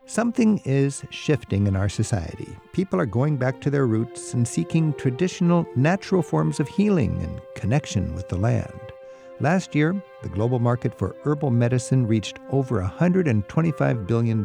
Something is shifting in our society. People are going back to their roots and seeking traditional, natural forms of healing and connection with the land. Last year, the global market for herbal medicine reached over $125 billion.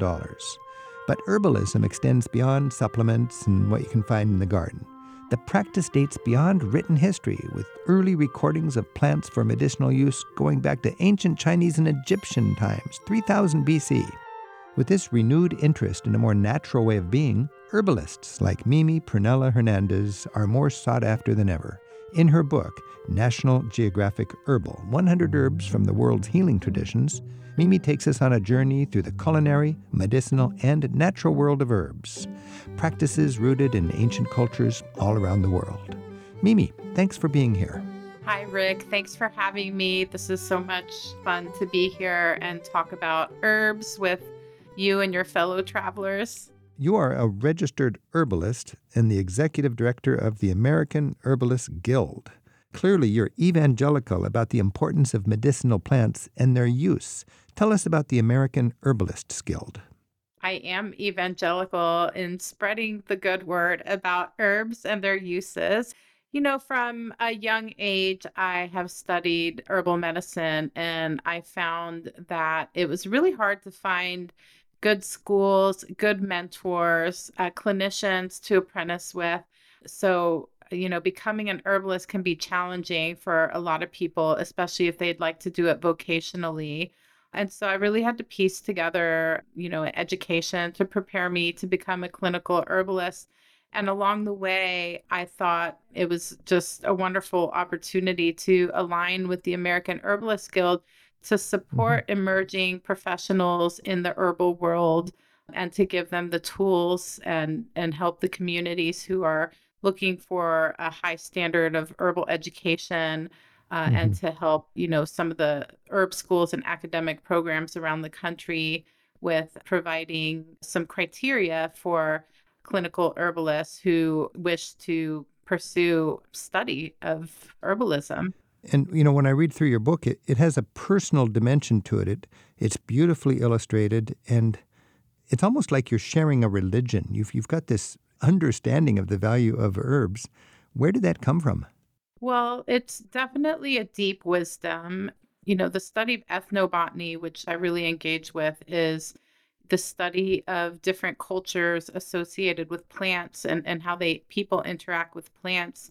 But herbalism extends beyond supplements and what you can find in the garden. The practice dates beyond written history, with early recordings of plants for medicinal use going back to ancient Chinese and Egyptian times, 3000 BC. With this renewed interest in a more natural way of being, herbalists like Mimi Prunella Hernandez are more sought after than ever. In her book, National Geographic Herbal, 100 Herbs from the World's Healing Traditions, Mimi takes us on a journey through the culinary, medicinal, and natural world of herbs, practices rooted in ancient cultures all around the world. Mimi, thanks for being here. Hi, Rick. Thanks for having me. This is so much fun to be here and talk about herbs with you and your fellow travelers. You are a registered herbalist and the executive director of the American Herbalist Guild. Clearly, you're evangelical about the importance of medicinal plants and their use. Tell us about the American Herbalists Guild. I am evangelical in spreading the good word about herbs and their uses. From a young age, I have studied herbal medicine, and I found that it was really hard to find good schools, good mentors, clinicians to apprentice with. So, becoming an herbalist can be challenging for a lot of people, especially if they'd like to do it vocationally. And so I really had to piece together, an education to prepare me to become a clinical herbalist. And along the way, I thought it was just a wonderful opportunity to align with the American Herbalist Guild to support emerging professionals in the herbal world and to give them the tools and help the communities who are looking for a high standard of herbal education and to help, some of the herb schools and academic programs around the country with providing some criteria for clinical herbalists who wish to pursue study of herbalism. And, when I read through your book, it has a personal dimension to it. It's beautifully illustrated, and it's almost like you're sharing a religion. You've got this understanding of the value of herbs. Where did that come from? Well, it's definitely a deep wisdom. The study of ethnobotany, which I really engage with, is the study of different cultures associated with plants and how people interact with plants.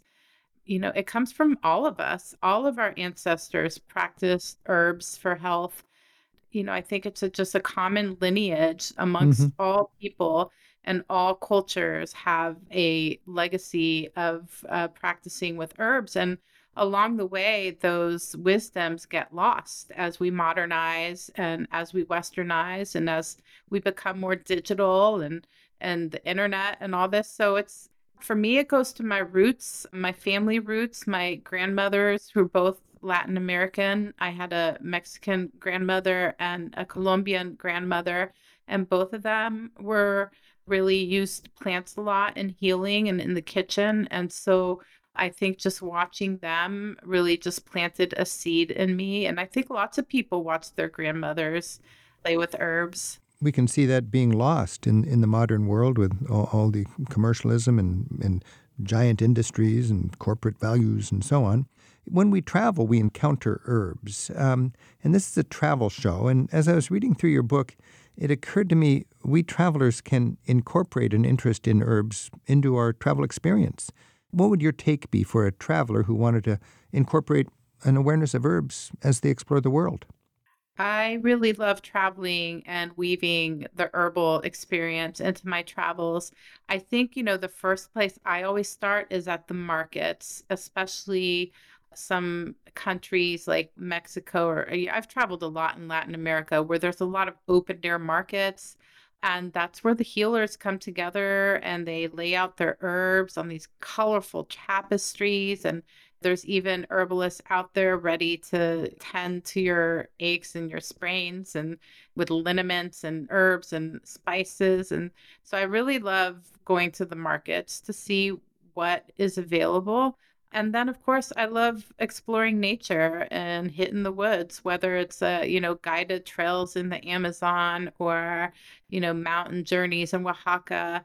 It comes from all of us. All of our ancestors practiced herbs for health. I think it's just a common lineage amongst all people, and all cultures have a legacy of practicing with herbs. And along the way, those wisdoms get lost as we modernize and as we westernize and as we become more digital and the internet and all this. So for me, it goes to my roots, my family roots, my grandmothers who are both Latin American. I had a Mexican grandmother and a Colombian grandmother, and both of them were really used plants a lot in healing and in the kitchen. And so I think just watching them really just planted a seed in me. And I think lots of people watch their grandmothers play with herbs. We can see that being lost in the modern world with all the commercialism and giant industries and corporate values and so on. When we travel, we encounter herbs. And this is a travel show. And as I was reading through your book, it occurred to me we travelers can incorporate an interest in herbs into our travel experience. What would your take be for a traveler who wanted to incorporate an awareness of herbs as they explore the world? I really love traveling and weaving the herbal experience into my travels. I think, the first place I always start is at the markets, especially some countries like Mexico, or I've traveled a lot in Latin America where there's a lot of open air markets. And that's where the healers come together and they lay out their herbs on these colorful tapestries. And there's even herbalists out there ready to tend to your aches and your sprains and with liniments and herbs and spices. And so I really love going to the markets to see what is available. And then, of course, I love exploring nature and hitting the woods, whether it's, guided trails in the Amazon or, mountain journeys in Oaxaca.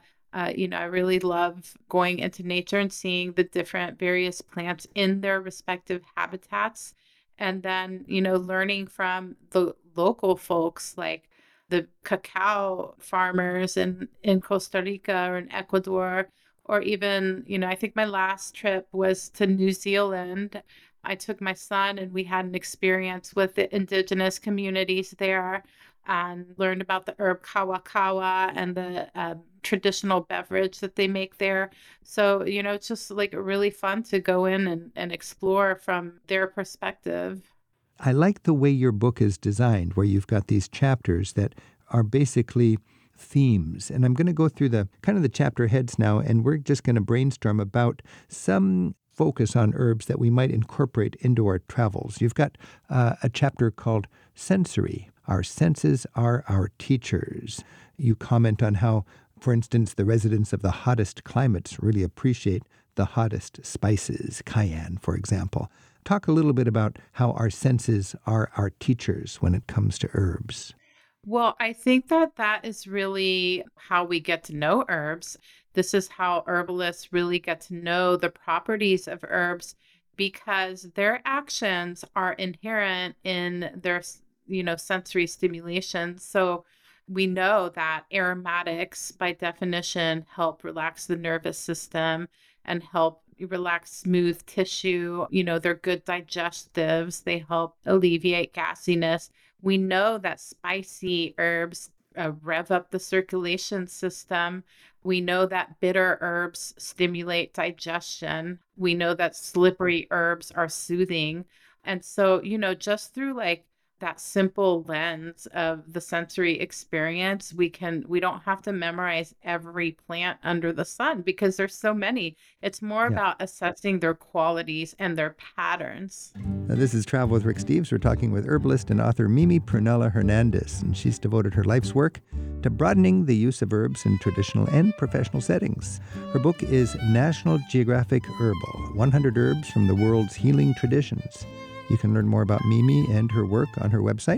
I really love going into nature and seeing the different various plants in their respective habitats. And then, learning from the local folks like the cacao farmers in Costa Rica or in Ecuador, or even, I think my last trip was to New Zealand. I took my son and we had an experience with the indigenous communities there and learned about the herb kawa kawa and the traditional beverage that they make there. So, it's just like really fun to go in and explore from their perspective. I like the way your book is designed, where you've got these chapters that are basically themes. And I'm going to go through the kind of the chapter heads now, and we're just going to brainstorm about some focus on herbs that we might incorporate into our travels. You've got a chapter called Sensory. Our senses are our teachers. You comment on how, for instance, the residents of the hottest climates really appreciate the hottest spices, cayenne, for example. Talk a little bit about how our senses are our teachers when it comes to herbs. Well, I think that that is really how we get to know herbs. This is how herbalists really get to know the properties of herbs because their actions are inherent in their, sensory stimulation. So we know that aromatics, by definition, help relax the nervous system and help relax smooth tissue. They're good digestives. They help alleviate gassiness. We know that spicy herbs rev up the circulation system. We know that bitter herbs stimulate digestion. We know that slippery herbs are soothing. And so, just through like that simple lens of the sensory experience, we don't have to memorize every plant under the sun because there's so many. It's more Yeah. about assessing their qualities and their patterns. Now, this is Travel with Rick Steves. We're talking with herbalist and author Mimi Prunella Hernandez, and she's devoted her life's work to broadening the use of herbs in traditional and professional settings. Her book is National Geographic Herbal: 100 Herbs from the World's Healing Traditions. You can learn more about Mimi and her work on her website,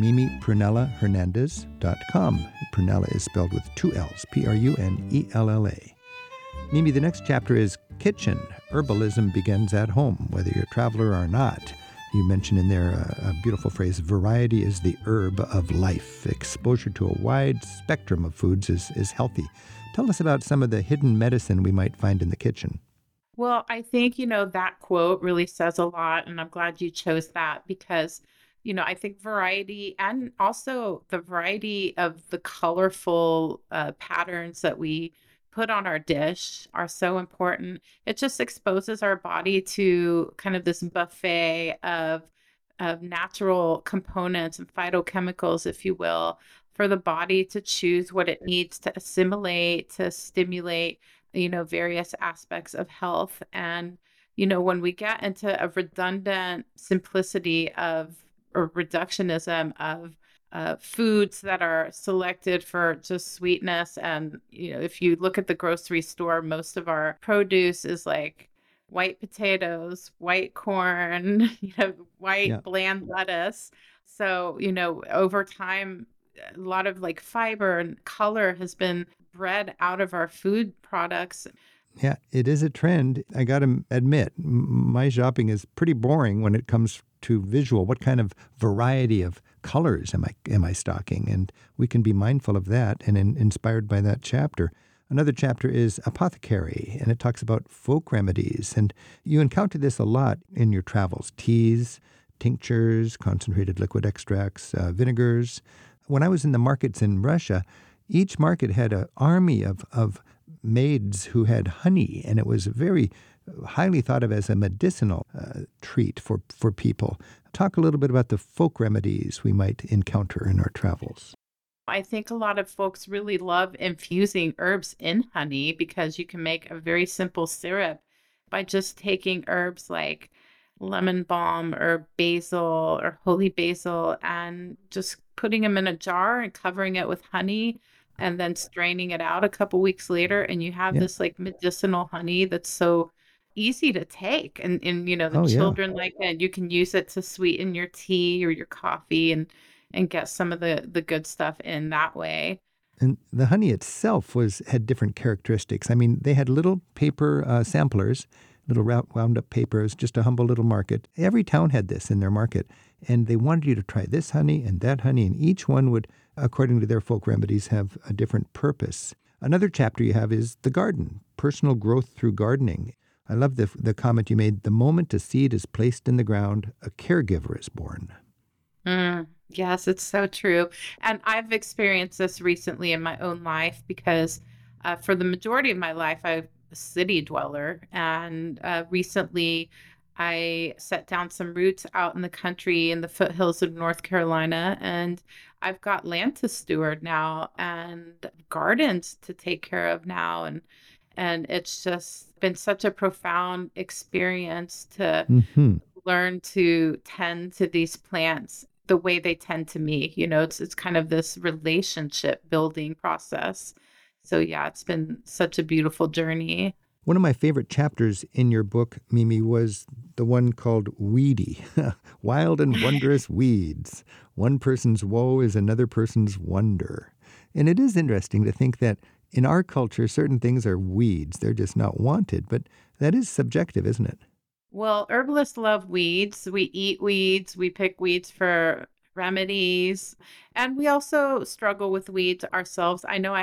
mimiprunellahernandez.com. Prunella is spelled with two L's, Prunella. Mimi, the next chapter is Kitchen. Herbalism begins at home, whether you're a traveler or not. You mentioned in there a beautiful phrase, variety is the herb of life. Exposure to a wide spectrum of foods is healthy. Tell us about some of the hidden medicine we might find in the kitchen. Well, I think, that quote really says a lot, and I'm glad you chose that because, I think variety and also the variety of the colorful patterns that we put on our dish are so important. It just exposes our body to kind of this buffet of natural components and phytochemicals, if you will, for the body to choose what it needs to assimilate, to stimulate, various aspects of health. And, when we get into a redundant simplicity of or reductionism of foods that are selected for just sweetness. And, if you look at the grocery store, most of our produce is like white potatoes, white corn, white Yeah. bland lettuce. So, over time, a lot of like fiber and color has been bred out of our food products. Yeah, it is a trend. I got to admit, my shopping is pretty boring when it comes to visual. What kind of variety of colors am I stocking? And we can be mindful of that and inspired by that chapter. Another chapter is Apothecary, and it talks about folk remedies. And you encounter this a lot in your travels: teas, tinctures, concentrated liquid extracts, vinegars. When I was in the markets in Russia, each market had an army of maids who had honey, and it was very highly thought of as a medicinal treat for people. Talk a little bit about the folk remedies we might encounter in our travels. I think a lot of folks really love infusing herbs in honey because you can make a very simple syrup by just taking herbs like lemon balm or basil or holy basil and just putting them in a jar and covering it with honey and then straining it out a couple weeks later. And you have Yeah. this like medicinal honey that's so easy to take, and the Oh, yeah. children like it. You can use it to sweeten your tea or your coffee and get some of the good stuff in that way. And the honey itself had different characteristics. I mean, they had little paper samplers, little wound up papers, just a humble little market. Every town had this in their market, and they wanted you to try this honey and that honey, and each one would, according to their folk remedies, have a different purpose. Another chapter you have is the garden, personal growth through gardening. I love the comment you made. The moment a seed is placed in the ground, a caregiver is born. Yes, it's so true. And I've experienced this recently in my own life because for the majority of my life, I'm a city dweller. And recently, I set down some roots out in the country in the foothills of North Carolina. And I've got land to steward now and gardens to take care of now. And it's just been such a profound experience to Hmm. learn to tend to these plants the way they tend to me. It's kind of this relationship building process. So yeah, it's been such a beautiful journey. One of my favorite chapters in your book, Mimi, was the one called Weedy, Wild and Wondrous Weeds. One person's woe is another person's wonder. And it is interesting to think that in our culture, certain things are weeds. They're just not wanted, but that is subjective, isn't it? Well, herbalists love weeds. We eat weeds, we pick weeds for remedies, and we also struggle with weeds ourselves. I know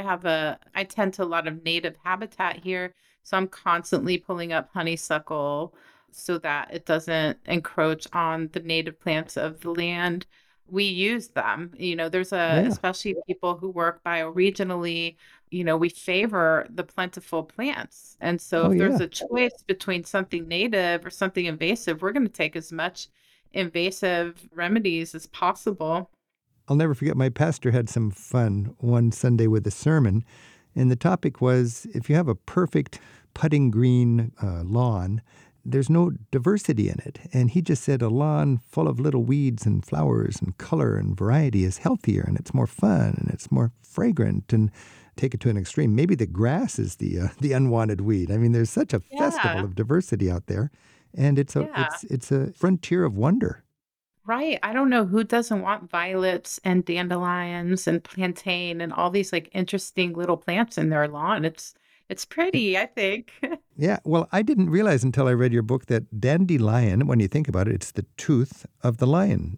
I tend to a lot of native habitat here, so I'm constantly pulling up honeysuckle so that it doesn't encroach on the native plants of the land. We use them. Yeah. Especially people who work bioregionally, we favor the plentiful plants. And so Oh, if there's yeah. a choice between something native or something invasive, we're going to take as much invasive remedies as possible. I'll never forget my pastor had some fun one Sunday with a sermon, and the topic was if you have a perfect putting green lawn, there's no diversity in it. And he just said a lawn full of little weeds and flowers and color and variety is healthier and it's more fun and it's more fragrant. And take it to an extreme, maybe the grass is the unwanted weed. I mean, there's such a festival Yeah. of diversity out there, and Yeah. it's a frontier of wonder. Right. I don't know who doesn't want violets and dandelions and plantain and all these like interesting little plants in their lawn. It's pretty, I think. Yeah, well, I didn't realize until I read your book that dandelion, when you think about it, it's the tooth of the lion,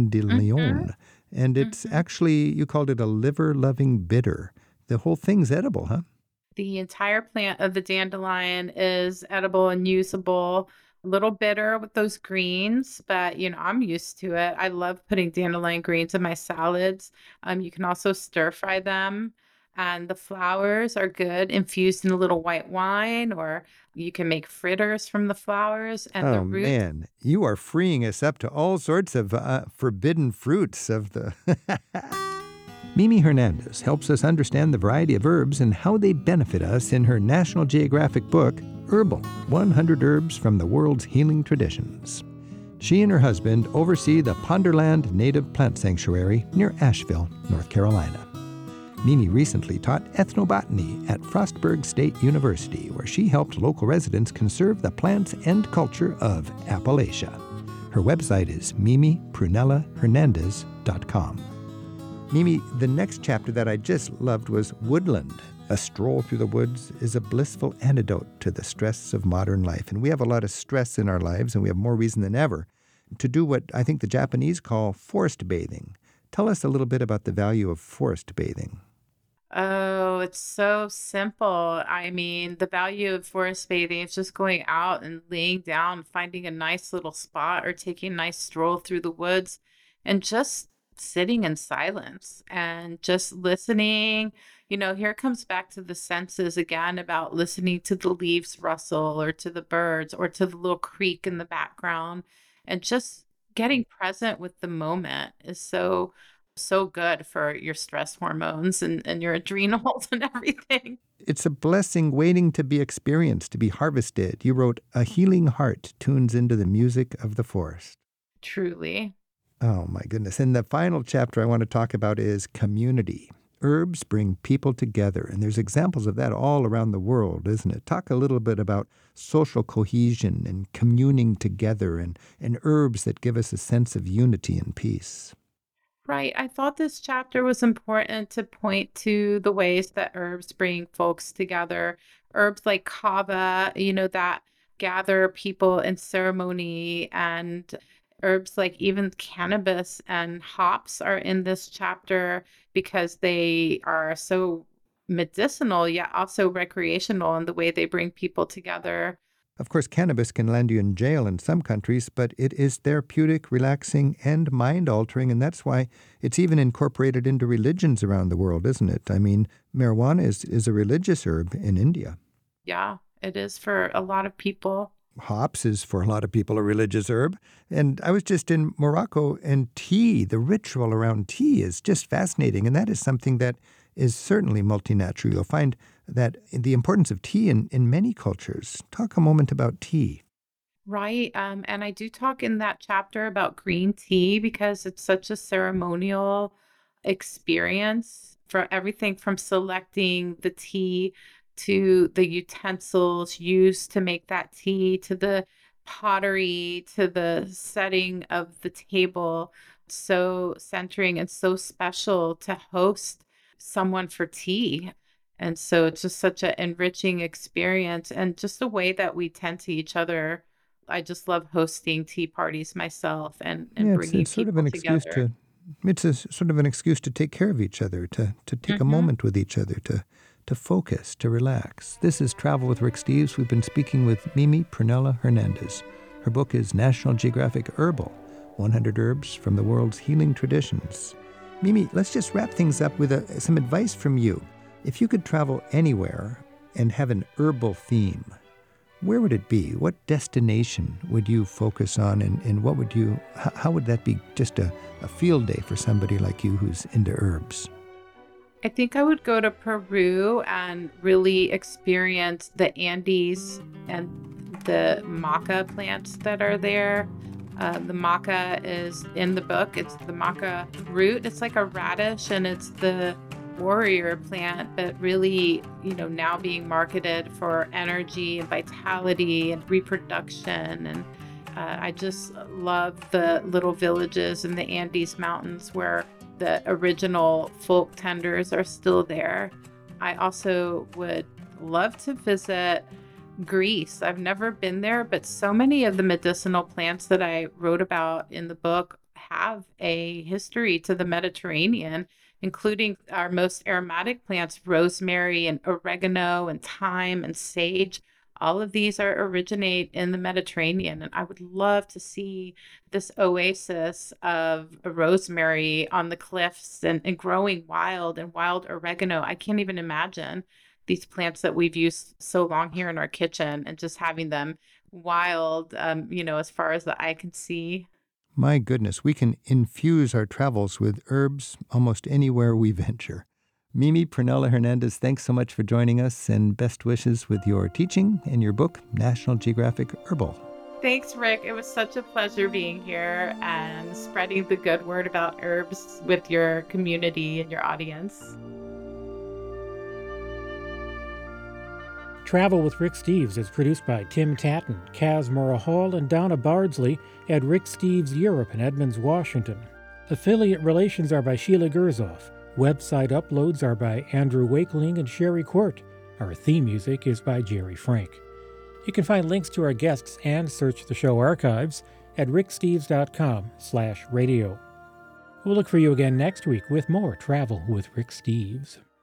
Mhm. dandelion. And it's Mhm. actually, you called it a liver-loving bitter. The whole thing's edible, huh? The entire plant of the dandelion is edible and usable. A little bitter with those greens, but I'm used to it. I love putting dandelion greens in my salads. You can also stir fry them. And the flowers are good infused in a little white wine, or you can make fritters from the flowers and the Oh, roots. man, you are freeing us up to all sorts of forbidden fruits of the... Mimi Hernandez helps us understand the variety of herbs and how they benefit us in her National Geographic book, Herbal: 100 Herbs from the World's Healing Traditions. She and her husband oversee the Ponderland Native Plant Sanctuary near Asheville, North Carolina. Mimi recently taught ethnobotany at Frostburg State University, where she helped local residents conserve the plants and culture of Appalachia. Her website is mimiprunellahernandez.com. Mimi, the next chapter that I just loved was Woodland. A stroll through the woods is a blissful antidote to the stress of modern life. And we have a lot of stress in our lives, and we have more reason than ever to do what I think the Japanese call forest bathing. Tell us a little bit about the value of forest bathing. Oh, it's so simple. I mean, the value of forest bathing is just going out and laying down, finding a nice little spot or taking a nice stroll through the woods and just sitting in silence and just listening. Here it comes back to the senses again about listening to the leaves rustle or to the birds or to the little creek in the background and just getting present with the moment is so good for your stress hormones and your adrenals and everything. It's a blessing waiting to be experienced, to be harvested. You wrote, "A healing heart tunes into the music of the forest." Truly. Oh, my goodness. And the final chapter I want to talk about is community. herbs bring people together, and there's examples of that all around the world, isn't it? Talk a little bit about social cohesion and communing together and herbs that give us a sense of unity and peace. Right. I thought this chapter was important to point to the ways that herbs bring folks together. Herbs like kava, that gather people in ceremony, and herbs like even cannabis and hops are in this chapter because they are so medicinal, yet also recreational in the way they bring people together. Of course, cannabis can land you in jail in some countries, but it is therapeutic, relaxing, and mind-altering, and that's why it's even incorporated into religions around the world, isn't it? I mean, marijuana is a religious herb in India. Yeah, it is for a lot of people. Hops is, for a lot of people, a religious herb. And I was just in Morocco, and tea, the ritual around tea is just fascinating, and that is something that is certainly multinatural. You'll find that the importance of tea in many cultures. Talk a moment about tea. Right. And I do talk in that chapter about green tea because it's such a ceremonial experience for everything from selecting the tea to the utensils used to make that tea to the pottery to the setting of the table. So centering and so special to host someone for tea. And so it's just such an enriching experience and just the way that we tend to each other. I just love hosting tea parties myself and Yeah, bringing it's sort of people an excuse together. it's a sort of an excuse to take care of each other, to take a Hmm. moment with each other, to focus, to relax. This is Travel with Rick Steves. We've been speaking with Mimi Prunella Hernandez. Her book is National Geographic Herbal, 100 Herbs from the World's Healing Traditions. Mimi, let's just wrap things up with some advice from you. If you could travel anywhere and have an herbal theme, where would it be? What destination would you focus on, and what would how would that be just a field day for somebody like you who's into herbs? I think I would go to Peru and really experience the Andes and the maca plants that are there. The maca is in the book. It's the maca root. It's like a radish and it's the warrior plant, but really, now being marketed for energy and vitality and reproduction. And I just love the little villages in the Andes Mountains where the original folk tenders are still there. I also would love to visit Greece. I've never been there, but so many of the medicinal plants that I wrote about in the book have a history to the Mediterranean, including our most aromatic plants, rosemary and oregano and thyme and sage. All of these originate in the Mediterranean, and I would love to see this oasis of rosemary on the cliffs and growing wild and wild oregano. I can't even imagine these plants that we've used so long here in our kitchen and just having them wild, as far as the eye can see. My goodness, we can infuse our travels with herbs almost anywhere we venture. Mimi Prunella Hernandez, thanks so much for joining us, and best wishes with your teaching and your book, National Geographic Herbal. Thanks, Rick. It was such a pleasure being here and spreading the good word about herbs with your community and your audience. Travel with Rick Steves is produced by Tim Tatton, Kaz Murrah Hall, and Donna Bardsley at Rick Steves Europe in Edmonds, Washington. Affiliate relations are by Sheila Gerzoff. Website uploads are by Andrew Wakeling and Sherry Court. Our theme music is by Jerry Frank. You can find links to our guests and search the show archives at ricksteves.com/radio. We'll look for you again next week with more Travel with Rick Steves.